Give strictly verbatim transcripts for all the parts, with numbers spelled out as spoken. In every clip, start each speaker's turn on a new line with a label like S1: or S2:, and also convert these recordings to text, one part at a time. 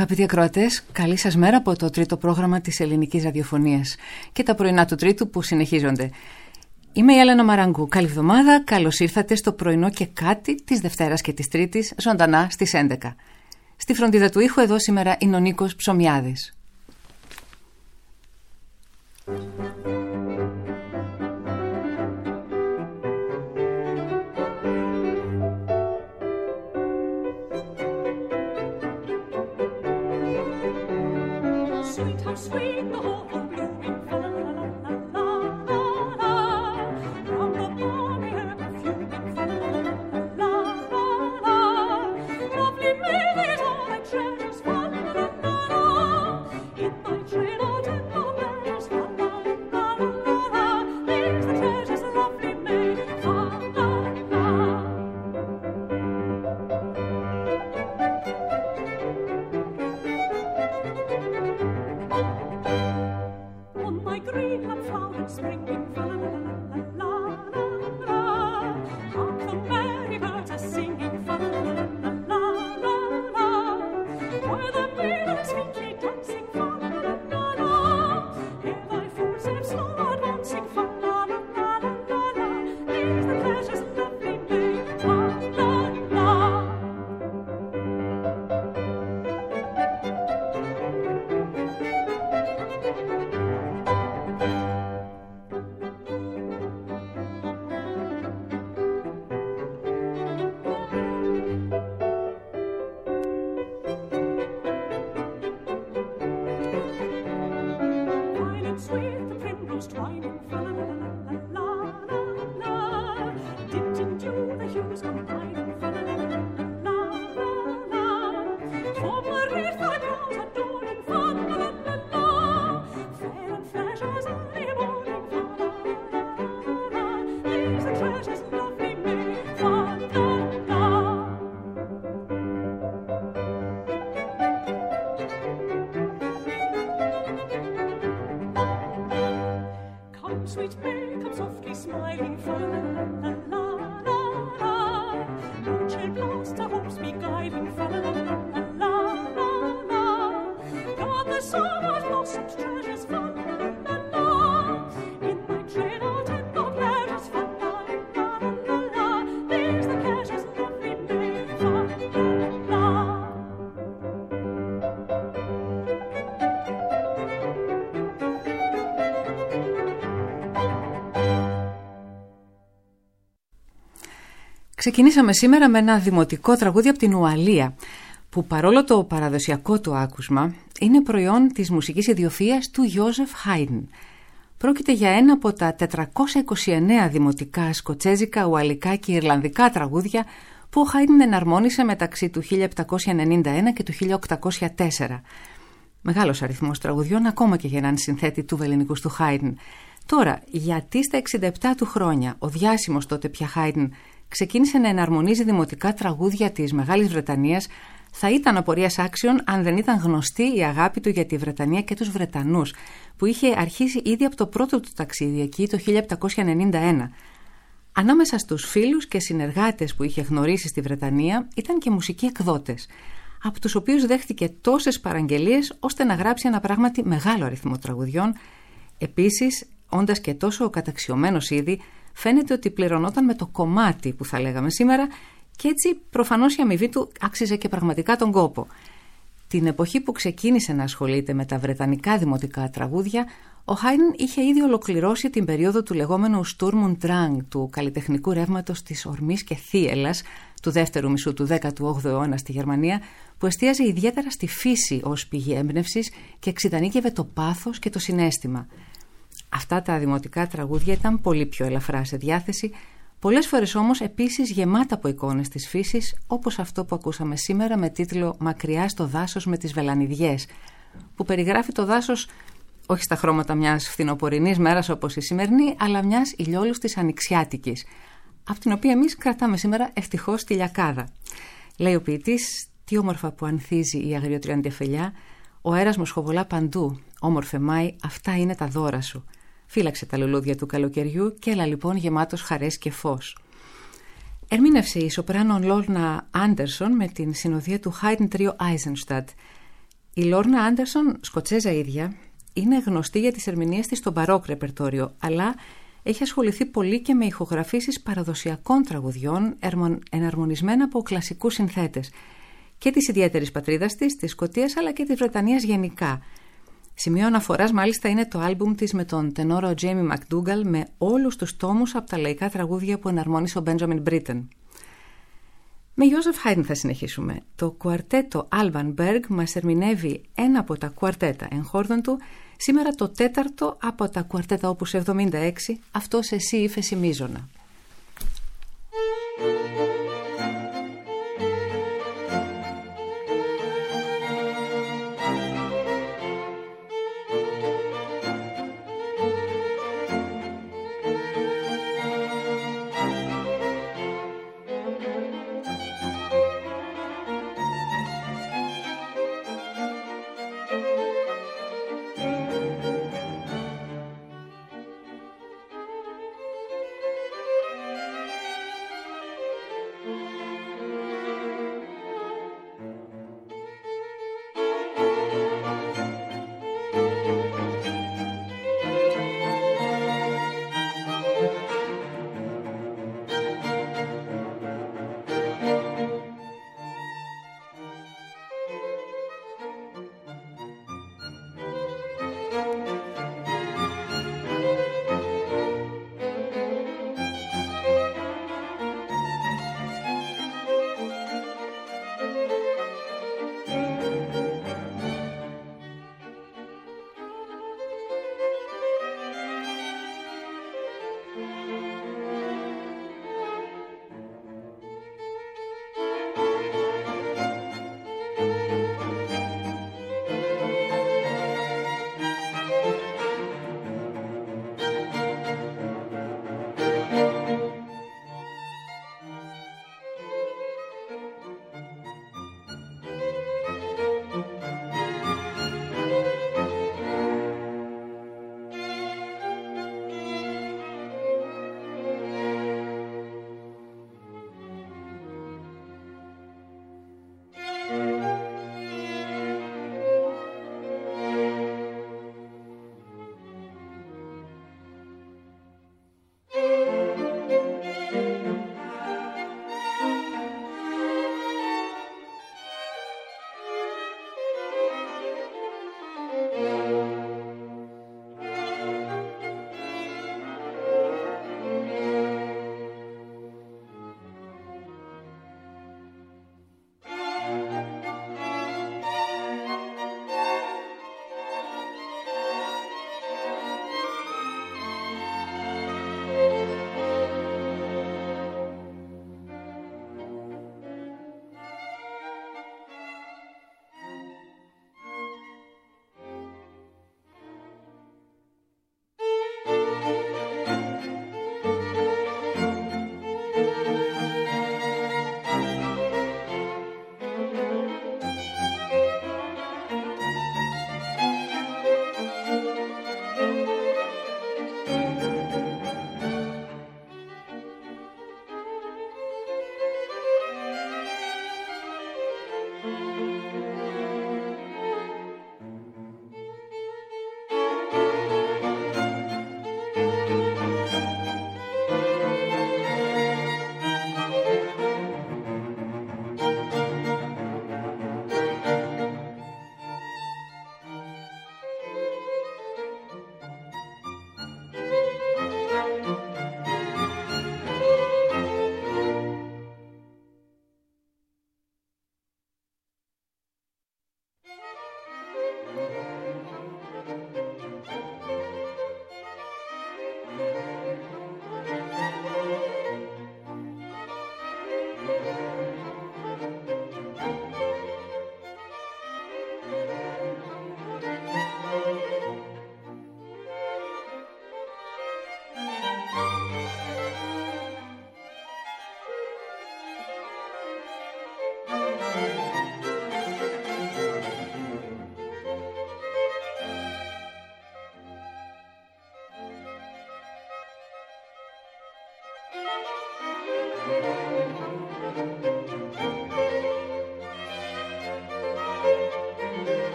S1: Αγαπητοί ακροατές, καλή σας μέρα από το τρίτο πρόγραμμα της ελληνικής ραδιοφωνίας και τα πρωινά του Τρίτου που συνεχίζονται. Είμαι η Έλενα Μαραγκού. Καλή εβδομάδα, καλώς ήρθατε στο πρωινό και κάτι της Δευτέρας και της Τρίτης, ζωντανά στις έντεκα. Στη φροντίδα του ήχου εδώ σήμερα είναι ο Νίκος Ψωμιάδης.
S2: Sweet the hope of blooming, fa la la la la la la. From the balmy air perfuming, fa la la la la la. Lovely maid is all my treasures, fa la la la la. In my train of tender pleasures, fa la la la la. These the treasures, lovely maid, fa la la. Green and flowered springing, fa la la la la la la. Hark the merry birds are singing, fa la la la la la la. While the maidens sweetly dancing, fa la la la la. Hear thy footsteps slow advancing, fa la la la la la. These the pleasures lovely maid, fa la la. Sweet the primrose twining, fa la la la la la la. Dipped in dew the hues combining, fa la la la la la la. For Marie thy brows adorning, fa la la la la. Fair and fresh as early morning, fa la la la la. These the treasures lovely maid, fa la la. Sweet maid, come softly smiling, fa la la la la la la. Moonchill blast our hopes be guiding, fa la la la la la la. God the summer's blossomed treasures, fa la la la la. In my train of tender pleasures, fa la la la la. These the pleasures lovely maid, fa la la.
S1: Ξεκινήσαμε σήμερα με ένα δημοτικό τραγούδι από την Ουαλία, που παρόλο το παραδοσιακό του άκουσμα, είναι προϊόν της μουσικής ιδιοφυΐας του Γιόζεφ Χάιντν. Πρόκειται για ένα από τα τετρακόσια είκοσι εννέα δημοτικά, σκοτσέζικα, ουαλικά και ιρλανδικά τραγούδια που ο Χάιντν εναρμόνισε μεταξύ του χίλια επτακόσια ενενήντα ένα και του χίλια οκτακόσια τέσσερα. Μεγάλος αριθμός τραγουδιών ακόμα και για έναν συνθέτη του βελληνικούς του Χάιντν. Τώρα, γιατί στα εξήντα επτά του χρόνια ο διάσημος τότε πια Χάιντν ξεκίνησε να εναρμονίζει δημοτικά τραγούδια της Μεγάλης Βρετανίας, θα ήταν απορίας άξιων αν δεν ήταν γνωστή η αγάπη του για τη Βρετανία και τους Βρετανούς, που είχε αρχίσει ήδη από το πρώτο του ταξίδι εκεί το χίλια επτακόσια ενενήντα ένα. Ανάμεσα στους φίλους και συνεργάτες που είχε γνωρίσει στη Βρετανία ήταν και μουσικοί εκδότες, από τους οποίους δέχτηκε τόσες παραγγελίες ώστε να γράψει ένα πράγματι μεγάλο αριθμό τραγουδιών. Επίσης, όντας και τόσο καταξιωμένος ήδη, φαίνεται ότι πληρωνόταν με το κομμάτι που θα λέγαμε σήμερα και έτσι προφανώς η αμοιβή του άξιζε και πραγματικά τον κόπο. Την εποχή που ξεκίνησε να ασχολείται με τα βρετανικά δημοτικά τραγούδια, ο Χάιντν είχε ήδη ολοκληρώσει την περίοδο του λεγόμενου Sturm und Drang, του καλλιτεχνικού ρεύματος της ορμής και θύελλας του δεύτερου μισού του δέκατου όγδοου αιώνα στη Γερμανία, που εστίαζε ιδιαίτερα στη φύση ως πηγή έμπνευσης και εξιτανίκευε το πάθος και το συναίσθημα. Αυτά τα δημοτικά τραγούδια ήταν πολύ πιο ελαφρά σε διάθεση, πολλές φορές όμως επίσης γεμάτα από εικόνες της φύσης, όπως αυτό που ακούσαμε σήμερα με τίτλο «Μακριά στο δάσος με τις βελανιδιές», που περιγράφει το δάσος όχι στα χρώματα μιας φθινοπορεινής μέρας όπως η σημερινή, αλλά μιας ηλιόλουστης ανοιξιάτικης, από την οποία εμείς κρατάμε σήμερα ευτυχώς τη λιακάδα. Λέει ο ποιητής: «Τι όμορφα που ανθίζει η αγριοτριαντεφελιά, ο αέρας μου σχοβολά παντού, όμορφε Μάη, αυτά είναι τα δώρα σου. Φύλαξε τα λουλούδια του καλοκαιριού και έλα λοιπόν γεμάτος χαρές και φως». Ερμήνευσε η σοπράνο Λόρνα Άντερσον με την συνοδεία του Haydn Trio Eisenstadt. Η Λόρνα Άντερσον, Σκοτσέζα ίδια, είναι γνωστή για τις ερμηνείες της στο μπαρόκ ρεπερτόριο, αλλά έχει ασχοληθεί πολύ και με ηχογραφήσεις παραδοσιακών τραγουδιών εναρμονισμένα από κλασικούς συνθέτες και της ιδιαίτερης πατρίδας της, της Σκωτίας, αλλά και της Βρετανίας γενικά. Σημείο αναφοράς μάλιστα είναι το άλμπουμ της με τον τενόρο Τζέιμι Μακντούγκαλ με όλους τους τόμους από τα λαϊκά τραγούδια που εναρμόνισε ο Μπέντζαμιν Μπρίτεν. Με Γιώζεφ Χάιντν θα συνεχίσουμε. Το κουαρτέτο Alban Berg μας ερμηνεύει ένα από τα κουαρτέτα εγχόρδων του, σήμερα το τέταρτο από τα κουαρτέτα όπους εβδομήντα έξι, αυτός εσύ ύφεση μείζωνα.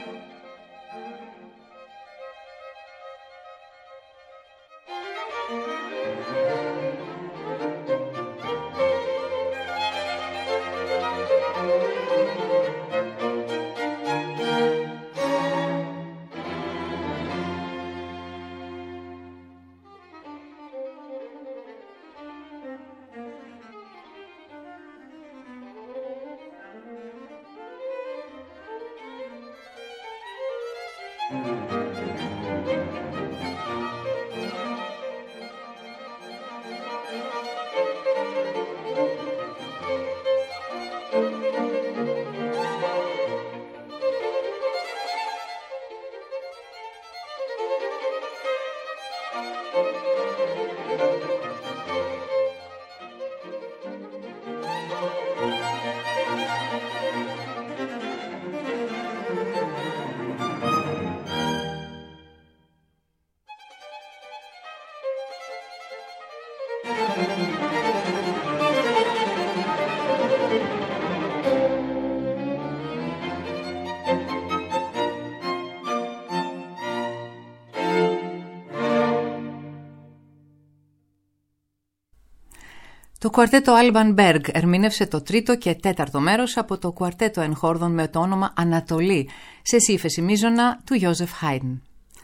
S1: Το κουαρτέτο Alban Berg ερμήνευσε το τρίτο και τέταρτο μέρος από το κουαρτέτο εν χόρδον με το όνομα Ανατολή, σε σύμφεση μείζωνα του Ιόζεφ Χάιντν.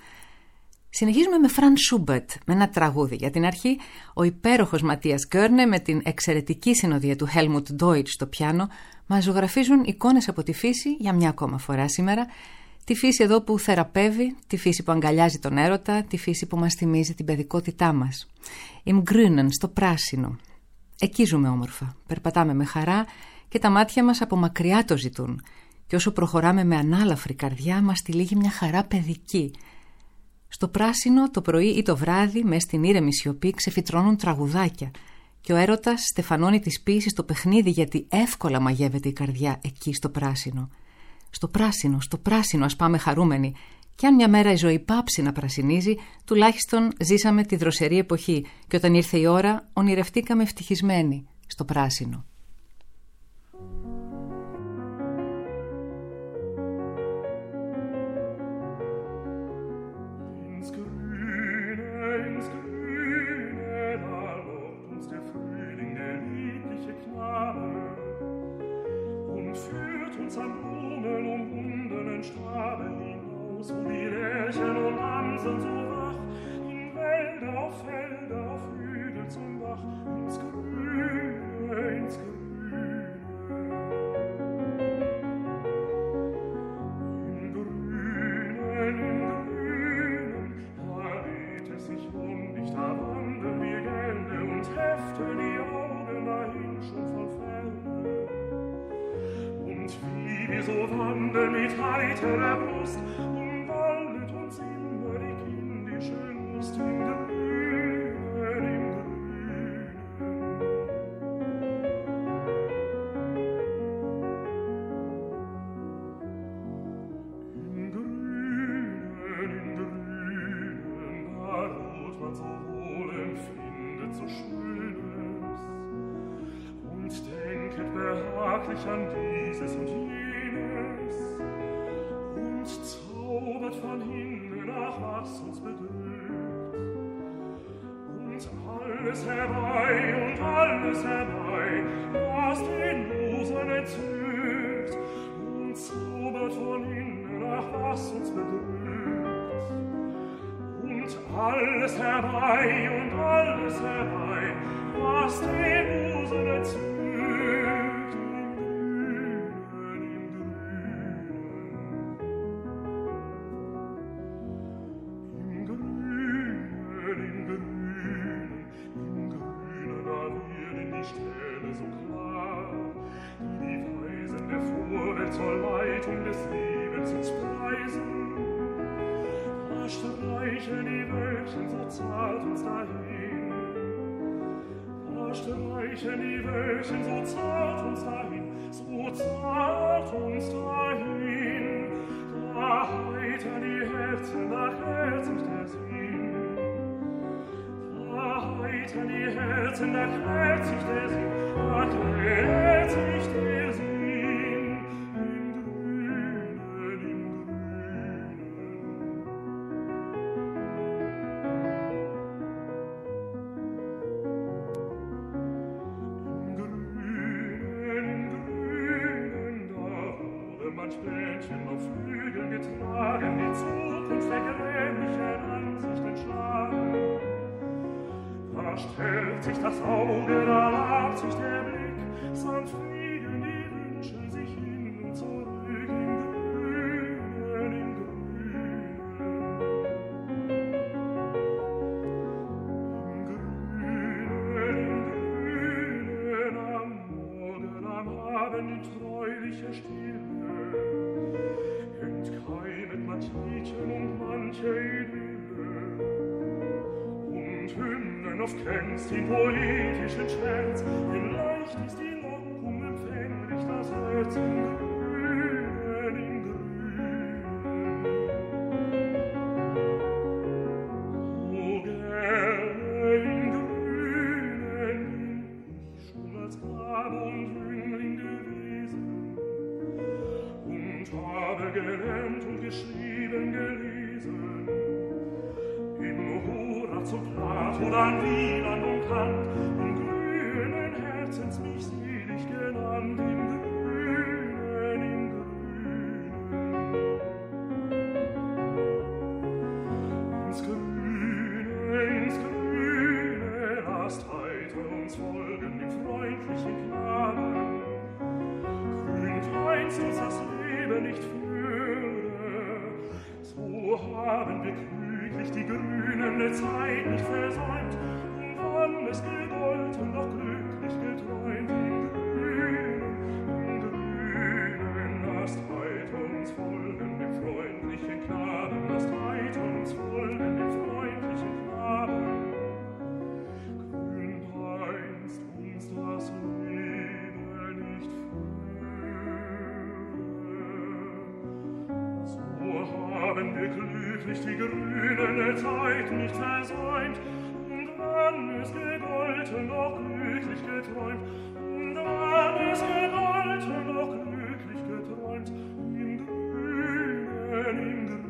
S1: Συνεχίζουμε με Φραντ Σούμπερτ, με ένα τραγούδι. Για την αρχή, ο υπέροχος Ματίας Γκέρνε με την εξαιρετική συνοδεία του Χέλμουτ Ντόιτς στο πιάνο μας ζωγραφίζουν εικόνες από τη φύση για μια ακόμα φορά σήμερα. Τη φύση εδώ που θεραπεύει, τη φύση που αγκαλιάζει τον έρωτα, τη φύση που μας θυμίζει την παιδικότητά μας. Im Grünen, στο πράσινο. Εκεί ζούμε όμορφα, περπατάμε με χαρά και τα μάτια μας από μακριά το ζητούν. Και όσο προχωράμε με ανάλαφρη καρδιά μας τυλίγει μια χαρά παιδική. Στο πράσινο το πρωί ή το βράδυ μες στην ήρεμη σιωπή ξεφυτρώνουν τραγουδάκια και ο έρωτας στεφανώνει τις ποίησεις στο παιχνίδι γιατί εύκολα μαγεύεται η καρδιά εκεί στο πράσινο. Στο πράσινο, στο πράσινο ας πάμε χαρούμενοι. Κι αν μια μέρα η ζωή πάψει να πρασινίζει, τουλάχιστον ζήσαμε τη δροσερή εποχή και όταν ήρθε η ώρα ονειρευτήκαμε ευτυχισμένοι στο πράσινο.
S2: An dieses und jenes und zaubert von hinnen nach was uns bedrückt und alles herbei und alles herbei, was den Losen entzückt und zaubert von hinnen nach was uns bedrückt und alles herbei und alles herbei, was den Losen entzückt. Zur Leitung des Lebens uns preisen, da streichen die Wölkchen so zart uns dahin, da streichen die Wölkchen so zart uns dahin, so zart uns dahin, da heitern die Herzen, da klärt sich der Sinn, da heitern die Herzen, da klärt sich der Sinn, da klärt sich der Sinn.
S3: Tagen die Zukunft der grämlichen Ansichten schlagen. Da stellt sich das Auge, da labt sich der Blick, sanft fliegen die Wünsche sich hin und zurück im Grünen, im Grünen. Im Grünen, im Grünen, am Morgen, am Abend in treulicher Stille, entkeimet manch Liedchen und manche Idylle. Und Hymnen oft glänzt in poetischen Schmerz, denn leicht ist die Lockung, empfänglich das Herz im Grünen, im Grünen. O gerne im Grünen bin ich schon als Knabe und Jüngling gewesen und habe gelernt und geschrieben, gelesen. Im Horaz und Plato, dann Wieland und Kant, im grünen Herzens mich selig genannt, im Grünen, im Grünen. Ins Grüne, ins Grüne, lasst heiter uns folgen, dem freundlichen Knaben. Grünt eins uns das Leben nicht würde, so haben wir klüglich die grünende Zeit nicht versäumt, und wann es gegolten, noch glücklich geträumt, im Grünen, im Grünen, lasst heiter uns folgen, dem freundlichen Knaben, lasst heiter uns folgen, dem freundlichen Knaben. Grünt einst uns das Leben nicht würde, so haben wir glücklich die grüne Zeit nicht versäumt, und wann es gegolten, noch glücklich geträumt, und wann es gegolten, noch glücklich geträumt, im Grünen, im Grünen.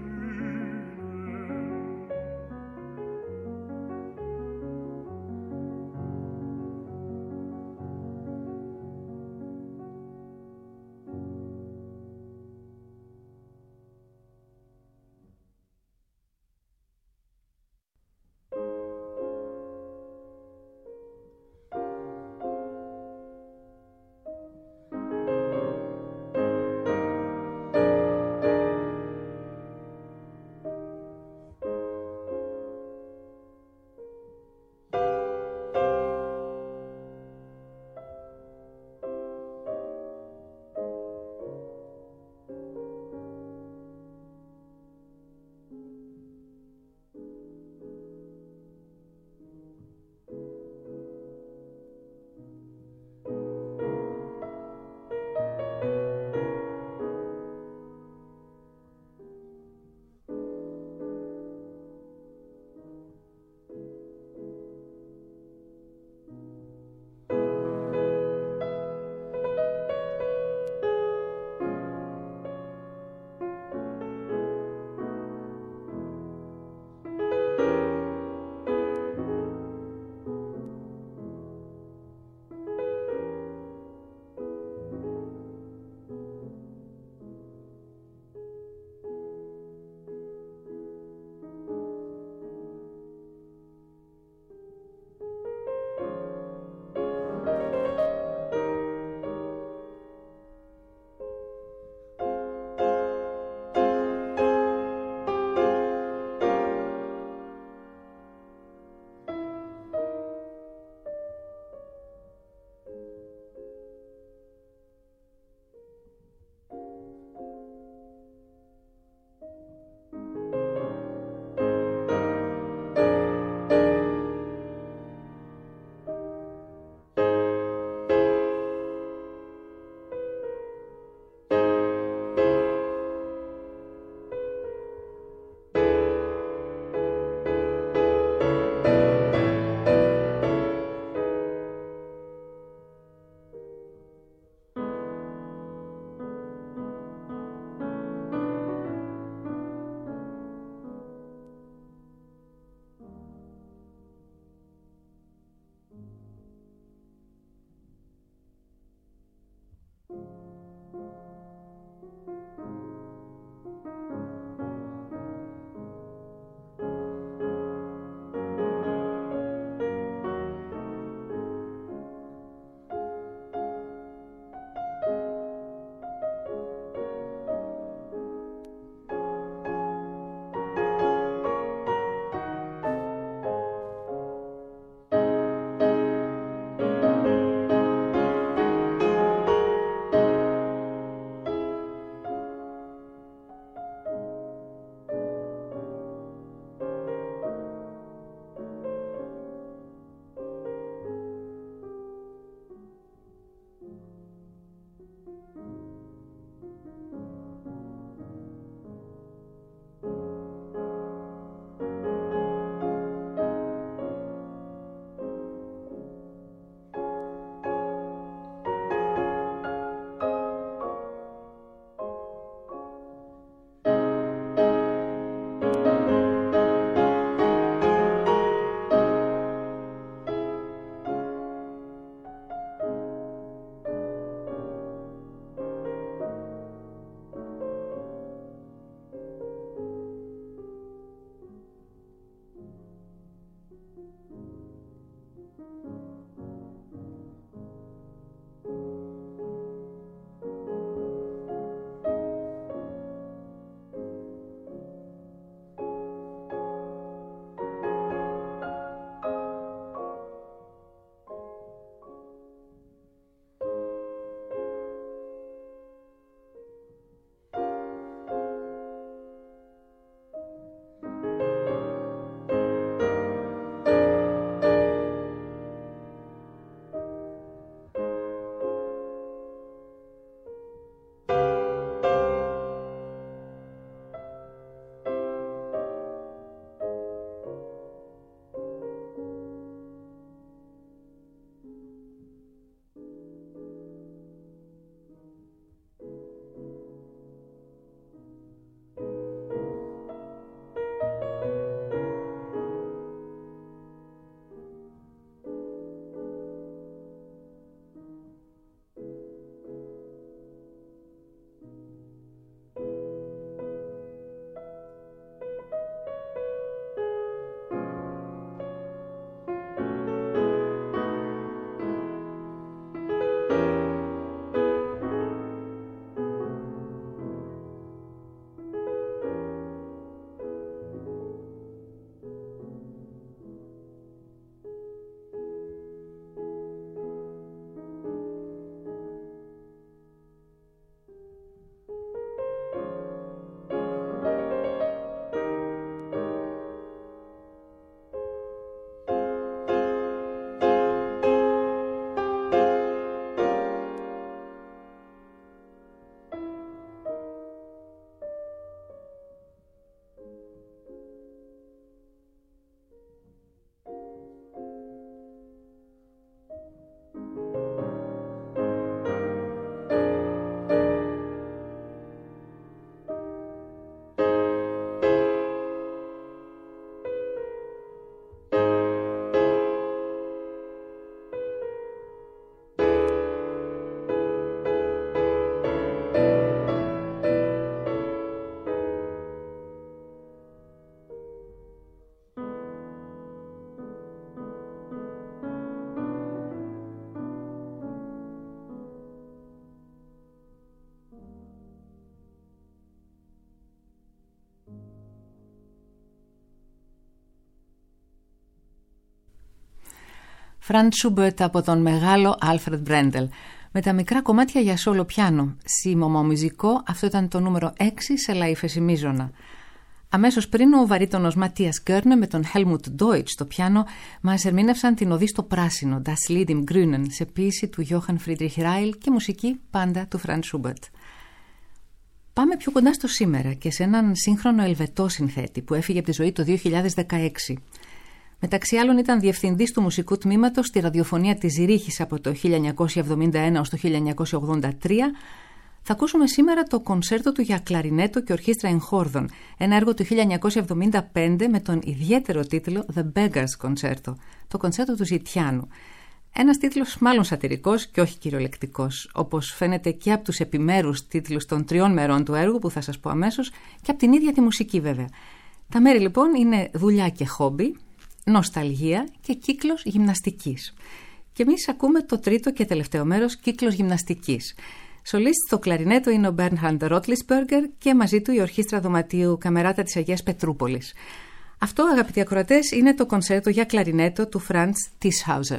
S1: Franz Schubert από τον μεγάλο Alfred Brendel, με τα μικρά κομμάτια για σόλο πιάνο. Si moment musical, αυτό ήταν το νούμερο έξι σε La Ηφαισιμίζωνα. Αμέσως πριν ο βαρύτονος Ματίας Γκέρνε με τον Helmut Deutsch στο πιάνο μας ερμήνευσαν την οδή στο πράσινο, Das Lied im Grünen, σε ποίηση του Johann Friedrich Reil και μουσική πάντα του Franz Schubert. Πάμε πιο κοντά στο σήμερα και σε έναν σύγχρονο Ελβετό συνθέτη που έφυγε από τη ζωή το δύο χιλιάδες δεκαέξι. Μεταξύ άλλων ήταν διευθυντής του μουσικού τμήματος στη ραδιοφωνία της Ζηρίχης από το χίλια εννιακόσια εβδομήντα ένα ως το χίλια εννιακόσια ογδόντα τρία. Θα ακούσουμε σήμερα το κονσέρτο του για κλαρινέτο και ορχήστρα εγχόρδων, ένα έργο του χίλια εννιακόσια εβδομήντα πέντε με τον ιδιαίτερο τίτλο The Beggars Concerto, το κονσέρτο του Ζητιάνου. Ένας τίτλος μάλλον σατιρικός και όχι κυριολεκτικός, όπως φαίνεται και από τους επιμέρους τίτλους των τριών μερών του έργου που θα σας πω αμέσως και από την ίδια τη μουσική βέβαια. Τα μέρη λοιπόν είναι δουλειά και χόμπι, νοσταλγία και κύκλος γυμναστικής. Και εμείς ακούμε το τρίτο και τελευταίο μέρος, κύκλος γυμναστικής. Σολίστ στο κλαρινέτο είναι ο Bernhard Rotlisberger και μαζί του η ορχήστρα δωματίου Καμεράτα της Αγίας Πετρούπολης. Αυτό, αγαπητοί ακροατές, είναι το κονσέρτο για κλαρινέτο του Franz Tischhauser.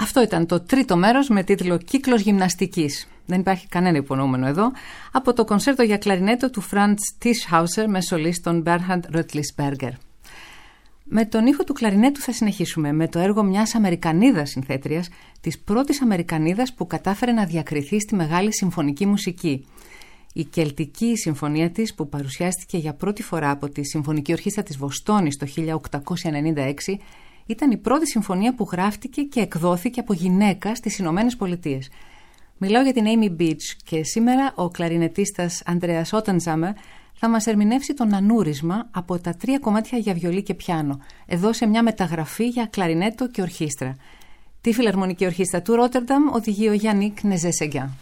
S1: Αυτό ήταν το τρίτο μέρος με τίτλο «Κύκλος γυμναστικής». Δεν υπάρχει κανένα υπονοούμενο εδώ. Από το κονσέρτο για κλαρινέτο του Franz Tischhauser με σολίστ τον Bernhard Rötlisberger. Με τον ήχο του κλαρινέτου θα συνεχίσουμε με το έργο μιας Αμερικανίδας συνθέτριας, της πρώτης Αμερικανίδας που κατάφερε να διακριθεί στη μεγάλη συμφωνική μουσική. Η Κελτική συμφωνία της, που παρουσιάστηκε για πρώτη φορά από τη Συμφωνική Ορχήστρα της Βοστόνης το χίλια οκτακόσια ενενήντα έξι, ήταν η πρώτη συμφωνία που γράφτηκε και εκδόθηκε από γυναίκα στις Ηνωμένες Πολιτείες. Μιλάω για την Amy Beach και σήμερα ο κλαρινετίστας Ανδρέας Ότενζάμερ θα μας ερμηνεύσει το νανούρισμα από τα τρία κομμάτια για βιολί και πιάνο, εδώ σε μια μεταγραφή για κλαρινέτο και ορχήστρα. Τη Φιλαρμονική Ορχήστρα του Ρότερνταμ οδηγεί ο Γιάννικ Νεζέσεγκιαν.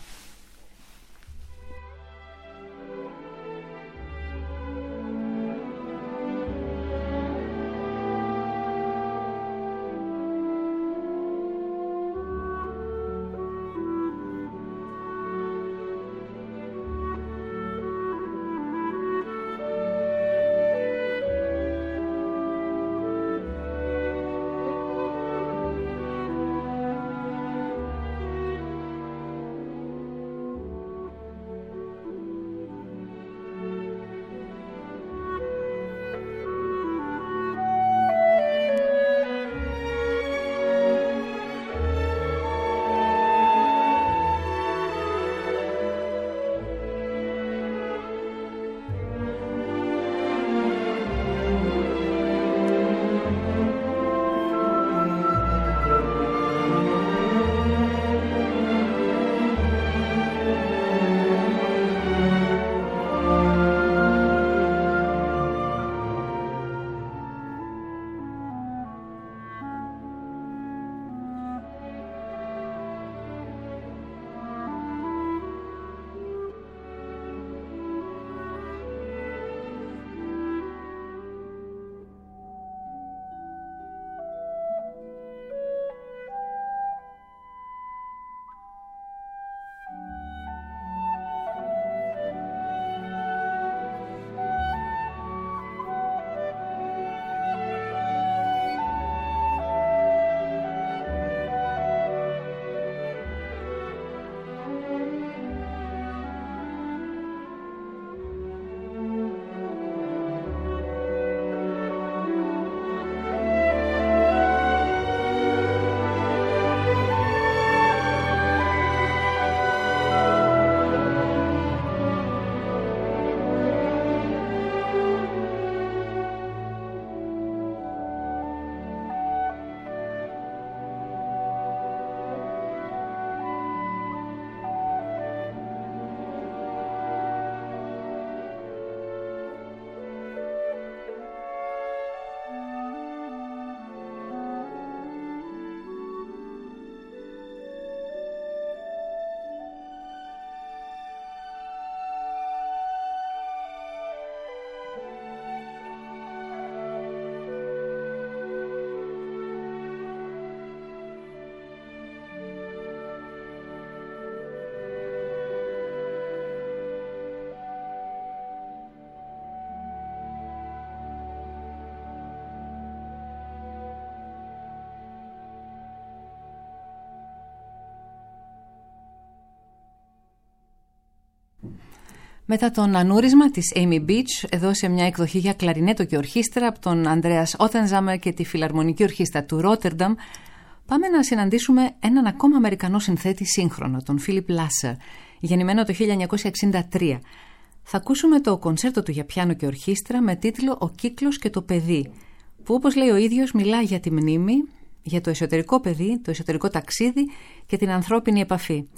S1: Μετά το νανούρισμα της Amy Beach, εδώ σε μια εκδοχή για κλαρινέτο και ορχήστρα από τον Ανδρέας Ότενζάμερ και τη Φιλαρμονική Ορχήστρα του Ρότερνταμ, πάμε να συναντήσουμε έναν ακόμα Αμερικανό συνθέτη σύγχρονο, τον Φίλιπ Λάσερ, γεννημένο το χίλια εννιακόσια εξήντα τρία. Θα ακούσουμε το κονσέρτο του για πιάνο και ορχήστρα με τίτλο «Ο κύκλος και το παιδί», που όπως λέει ο ίδιος μιλά για τη μνήμη, για το εσωτερικό παιδί, το εσωτερικό ταξίδι και την ανθρώπινη επαφή.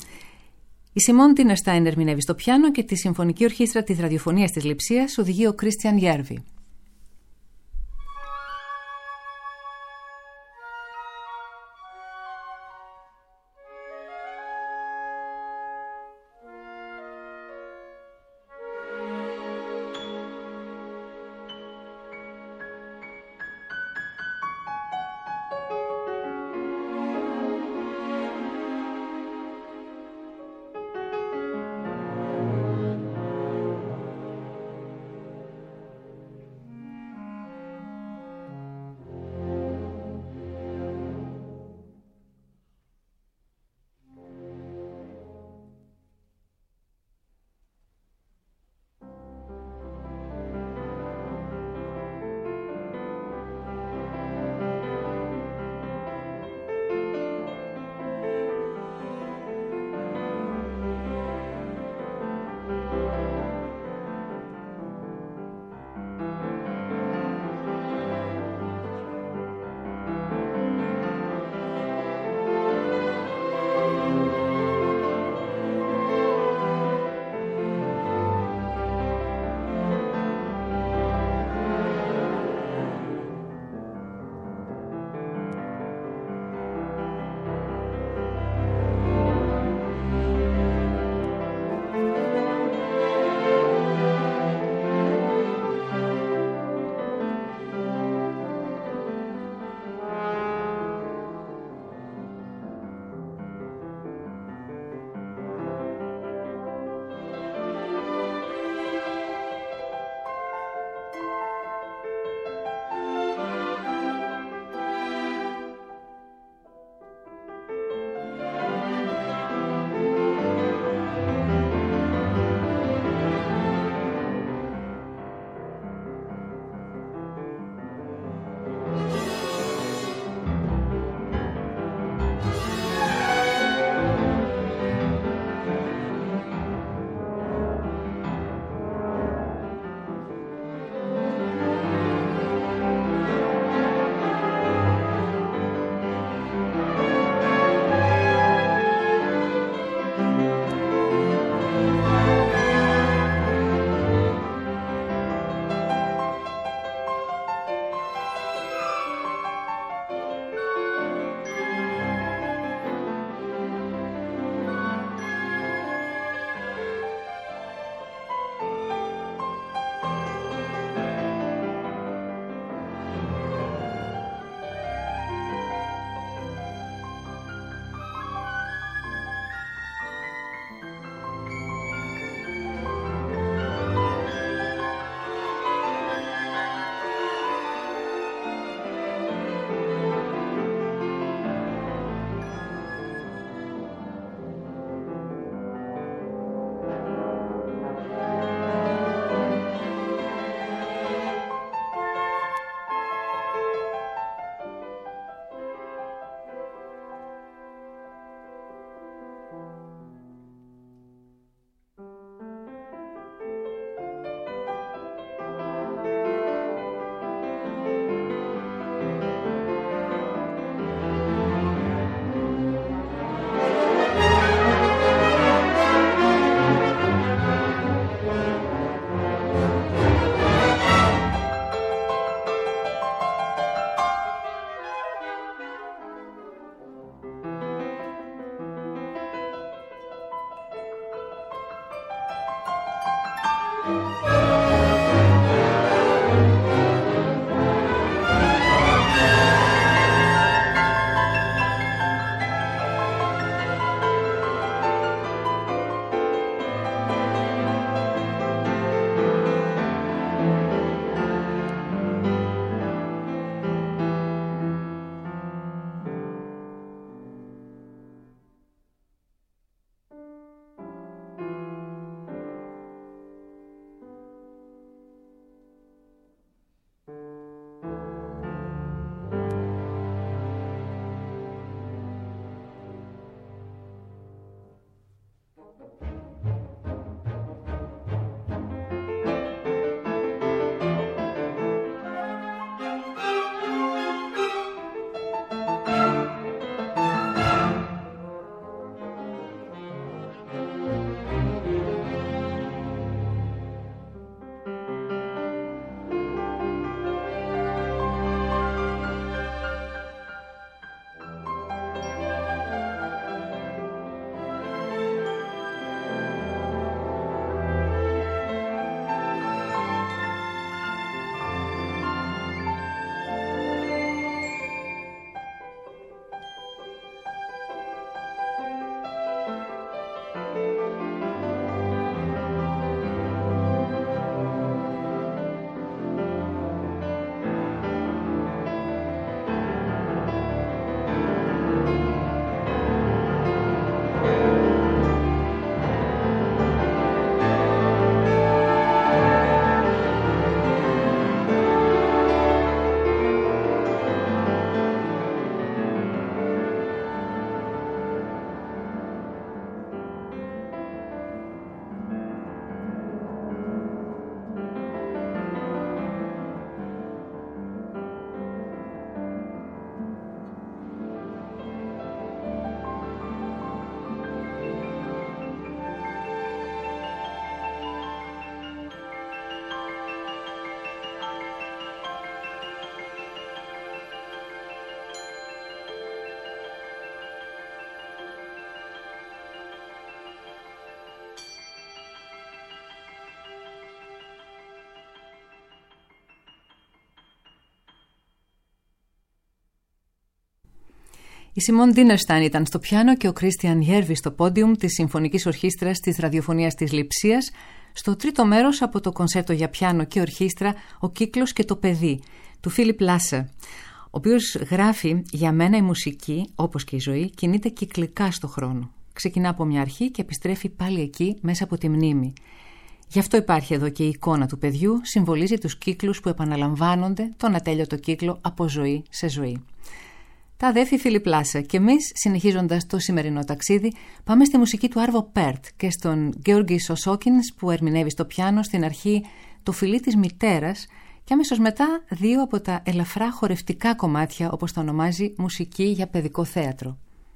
S1: Η Σιμών Τίνερστάιν ερμηνεύει στο πιάνο και τη Συμφωνική Ορχήστρα της Ραδιοφωνίας της Λειψίας οδηγεί ο Κρίστιαν Γιέρβι. Η Σιμών Ντίνερσταν ήταν στο πιάνο και ο Κρίστιαν Γιέρβι στο πόντιουμ της Συμφωνικής Ορχήστρας της Ραδιοφωνίας της Λειψίας, στο τρίτο μέρος από το κονσέρτο για πιάνο και ορχήστρα «Ο κύκλος και το παιδί» του Φίλιπ Λάσε, ο οποίος γράφει «Για μένα η μουσική, όπως και η ζωή, κινείται κυκλικά στο χρόνο. Ξεκινά από μια αρχή και επιστρέφει πάλι εκεί μέσα από τη μνήμη. Γι' αυτό υπάρχει εδώ και η εικόνα του παιδιού, συμβολίζει τους κύκλους που επαναλαμβάνονται, τον ατέλειωτο κύκλο από ζωή σε ζωή». Τα αδέφη Φίλιπ Λάσε και εμείς, συνεχίζοντας το σημερινό ταξίδι, πάμε στη μουσική του Άρβο Πέρτ και στον Γκέοργι Σοσόκινς που ερμηνεύει στο πιάνο στην αρχή το φιλί της μητέρας και αμέσως μετά δύο από τα ελαφρά χορευτικά κομμάτια, όπως τα ονομάζει, μουσική για παιδικό θέατρο.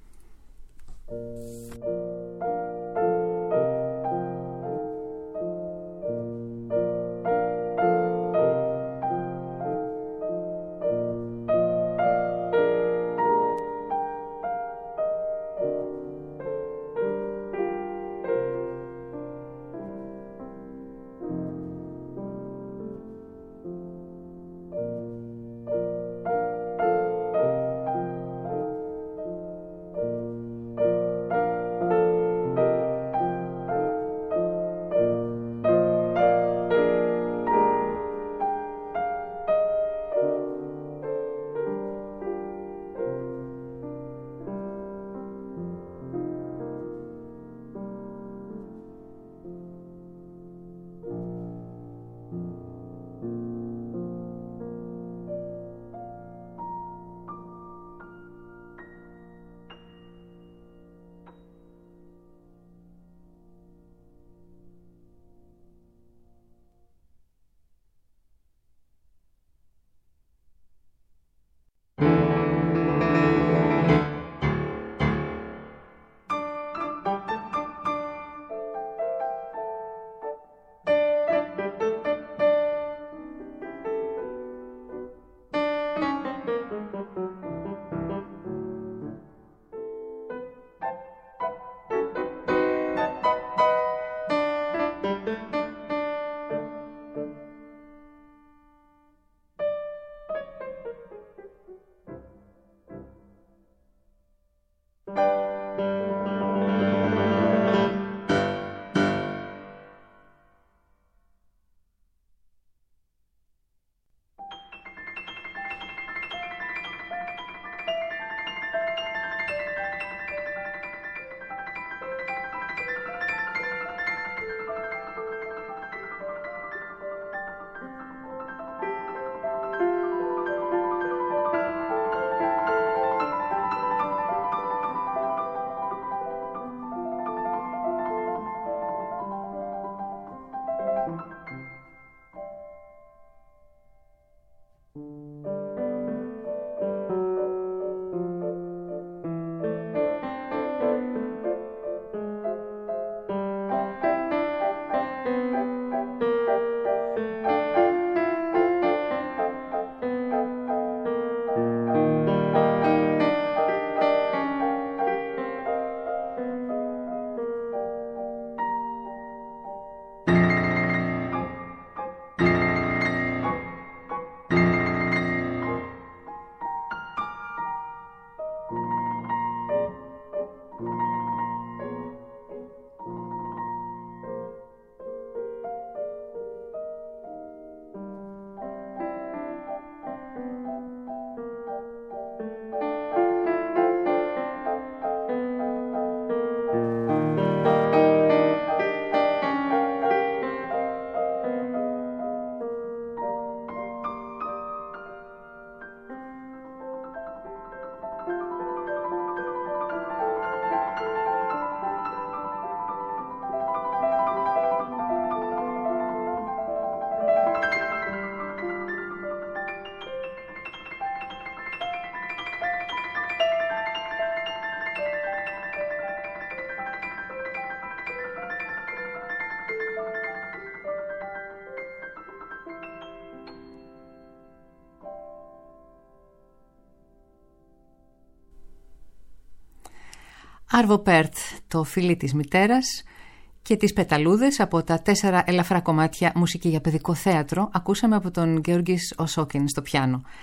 S1: Άρβο Πέρτ, το φιλί της μητέρας, και τις πεταλούδες από τα τέσσερα ελαφρά κομμάτια μουσική για παιδικό θέατρο ακούσαμε από τον Γκέοργι Σοσόκινς στο πιάνο.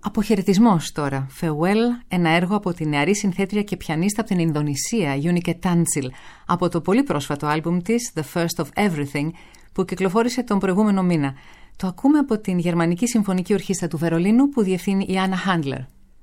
S1: Αποχαιρετισμός τώρα. Farewell, ένα έργο από τη νεαρή συνθέτρια και πιανίστα από την Ινδονησία, Γιούνικε Τάντσιλ, από το πολύ πρόσφατο άλμπουμ της, The First of Everything, που κυκλοφόρησε τον προηγούμενο μήνα. Το ακούμε από την Γερμανική Συμφωνική Ορχήστρα του Βερολίνου, που διευθύνει η Άννα Χάντλερ.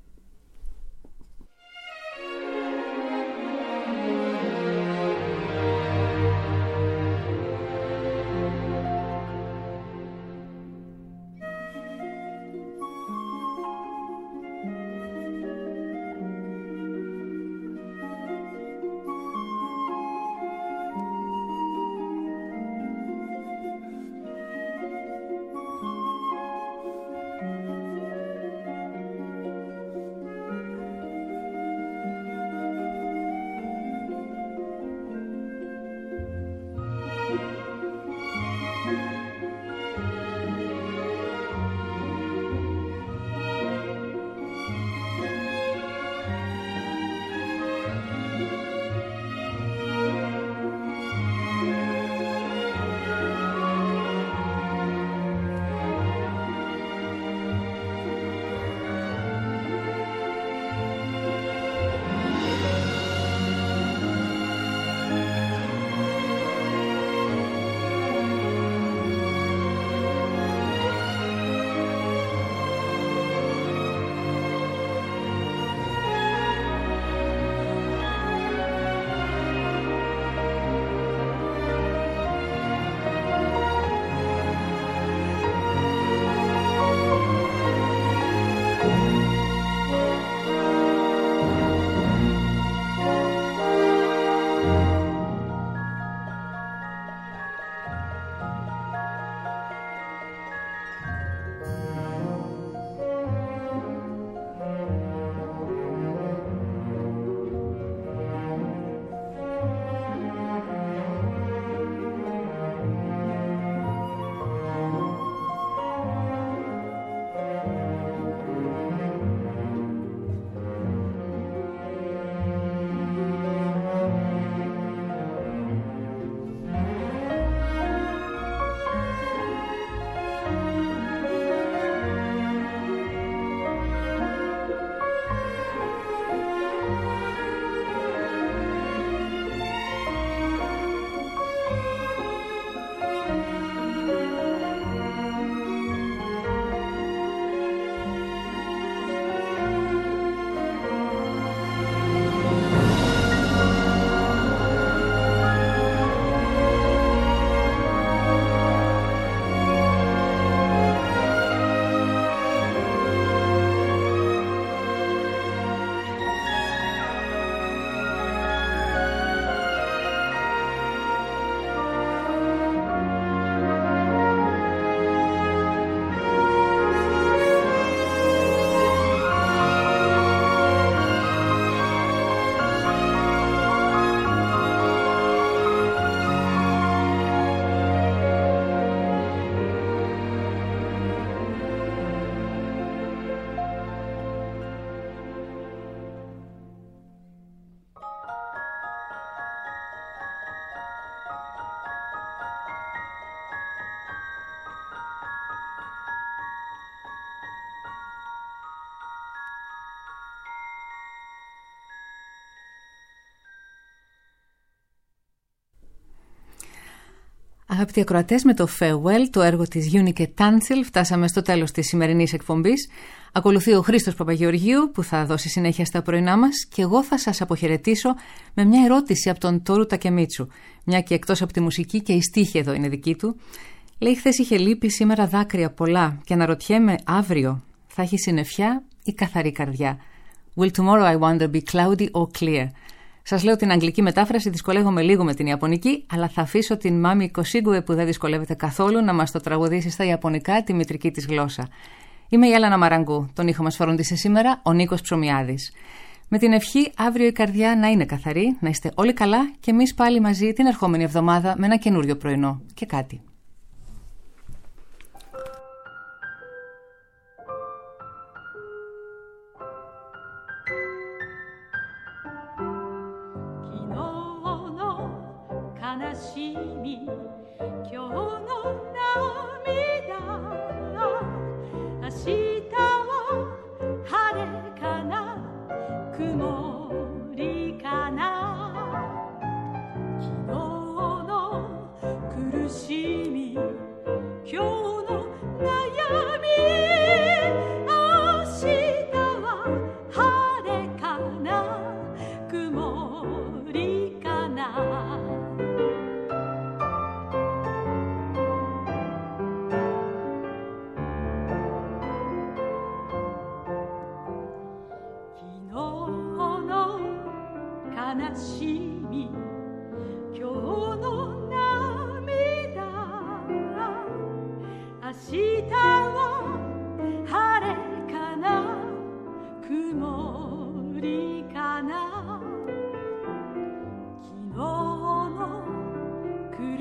S1: Αγαπητοί ακροατές, με το Farewell, το έργο της Γιούνικε Τάντσιλ, φτάσαμε στο τέλος της σημερινής εκπομπής. Ακολουθεί ο Χρήστος Παπαγεωργίου, που θα δώσει συνέχεια στα πρωινά μας, και εγώ θα σας αποχαιρετήσω με μια ερώτηση από τον Τόρου Τακεμίτσου, μια και εκτός από τη μουσική και η στίχη εδώ είναι δική του. Λέει: χθες είχε λύπη, σήμερα δάκρυα πολλά, και αναρωτιέμαι αύριο θα έχει συννεφιά ή καθαρή καρδιά. Will tomorrow, I wonder, be cloudy or clear? Σας λέω την αγγλική μετάφραση, δυσκολεύομαι λίγο με την ιαπωνική, αλλά θα αφήσω την Μάμι Κοσίγκουε, που δεν δυσκολεύεται καθόλου, να μας το τραγουδήσει στα ιαπωνικά, τη μητρική της γλώσσα. Είμαι η Έλενα Μαραγκού. Τον ήχο μας φρόντισε σήμερα ο Νίκος Ψωμιάδης. Με την ευχή αύριο η καρδιά να είναι καθαρή, να είστε όλοι καλά και εμείς πάλι μαζί την ερχόμενη εβδομάδα με ένα καινούριο πρωινό και κάτι.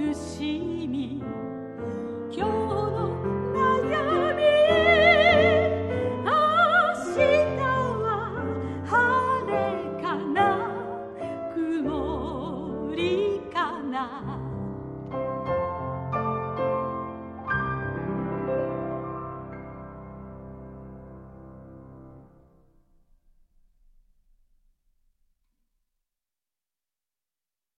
S2: しみ今日の悩み明日は晴れかな曇りかな